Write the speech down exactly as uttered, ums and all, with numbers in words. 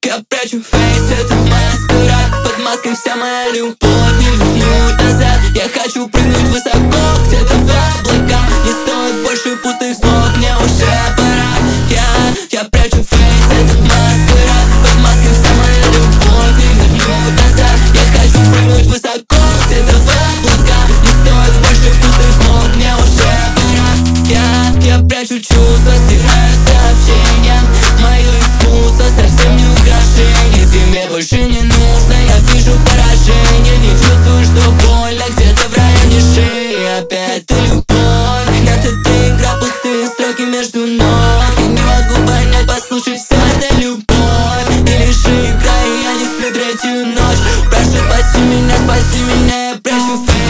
Я прячу фейс, это маскарад. Под маской вся моя любовь, не вернуть назад. Я хочу прыгнуть высоко, где-то в облака. Не стоит больше пустых слов, мне уже пора. Я, я прячу фейс, это маскарад. Под маской вся моя любовь, не вернуть назад. Я хочу прыгнуть высоко, где-то в облака. Не стоит больше пустых слов, мне уже пора. Я, я прячу чувства, стираю сообщения. Мое искусство совсем не украшение. Тебе больше не нужно, я вижу поражение. Не чувствую, что больно где-то в районе шеи. Опять ты любовь, это ты игра, пустые строки между ног. Я не могу понять, послушай, все это любовь или же игра, и я не сплю третью ночь. Прошу, спаси меня, спаси меня, я прячу фейс.